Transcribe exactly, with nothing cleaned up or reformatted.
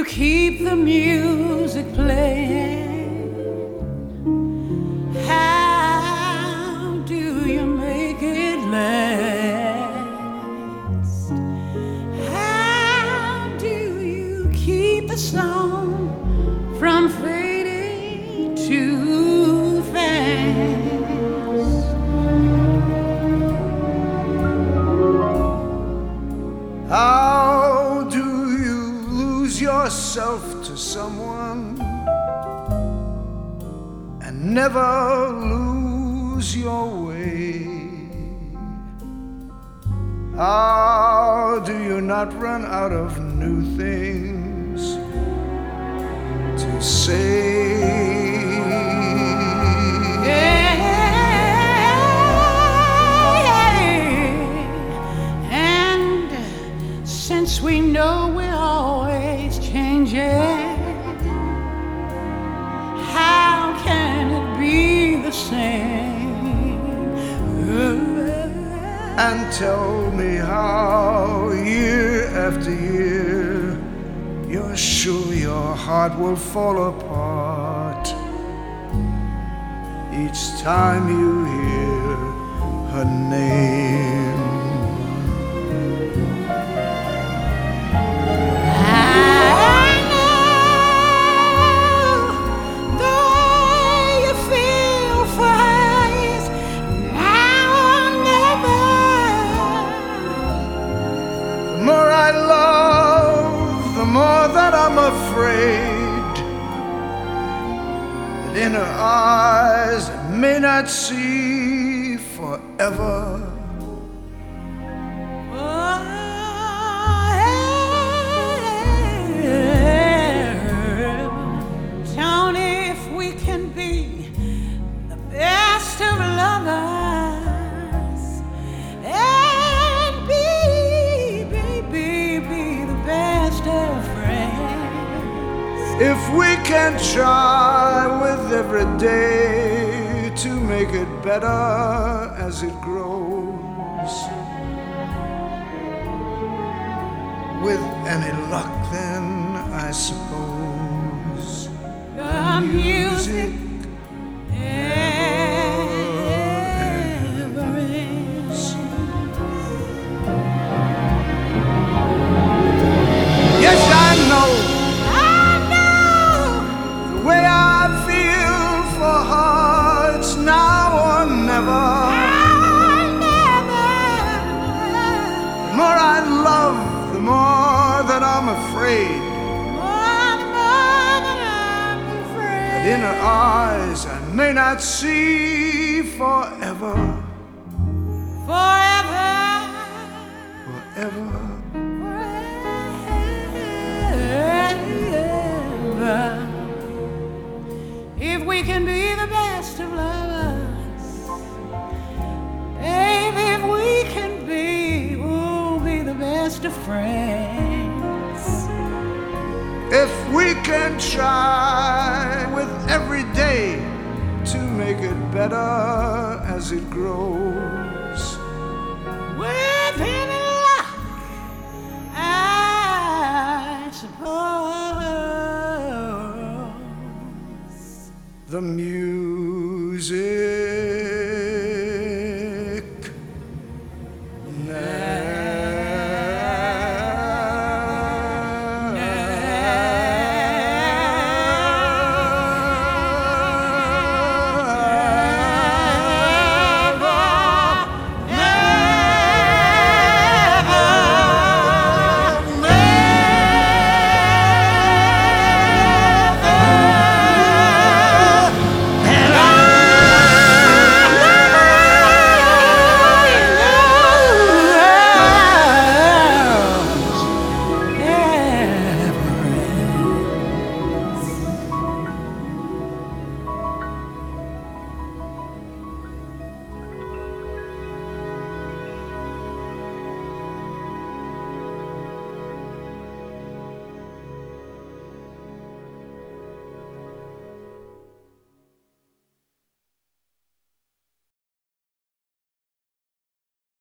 keep the music playing? How do you make it last? How do you keep the song from fading too fast? How do you lose yourself to someone and never lose your way? How do you not run out of new things to say? Since we know we're always changing, how can it be the same? And tell me how, year after year, you're sure your heart will fall apart each time you hear her name. The more I love, the more that I'm afraid that in her eyes I may not see forever. Tony, if we can be the best of lovers and be, be, be, be the best of friends. If we can try with every day to make it better as it grows, with any luck then I suppose the music never ends. Yes, I know I know the way I feel for her, it's now or never. I'll never. The more I love, the more that I'm afraid that in her eyes I may not see forever. Forever, Forever. forever. If we can be the best of lovers, baby, if we can be, we'll be the best of friends. If we can try with every day to make it better as it grows,